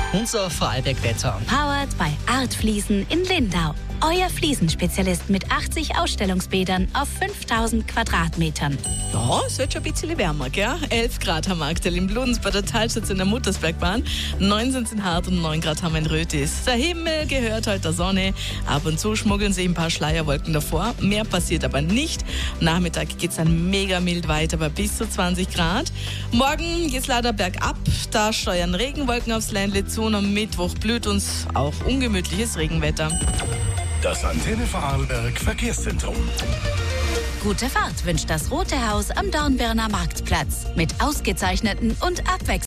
Unser Vorarlberg-Wetter. Powered by Art Fliesen in Lindau. Euer Fliesenspezialist mit 80 Ausstellungsbädern auf 5000 Quadratmetern. Ja, es wird schon ein bisschen wärmer, gell? 11 Grad haben wir aktuell in Bludenz bei der Talstation der Muttersbergbahn. 9 sind in Hart und 9 Grad haben wir in Rötis. Der Himmel gehört heute der Sonne. Ab und zu schmuggeln sich ein paar Schleierwolken davor. Mehr passiert aber nicht. Nachmittag geht es dann mega mild weiter bei bis zu 20 Grad. Morgen geht es leider bergab. Da steuern Regenwolken aufs Ländle zu und am Mittwoch blüht uns auch ungemütliches Regenwetter. Das Antenne Vorarlberg Verkehrszentrum. Gute Fahrt wünscht das Rote Haus am Dornbirner Marktplatz. Mit ausgezeichneten und abwechslungsreichen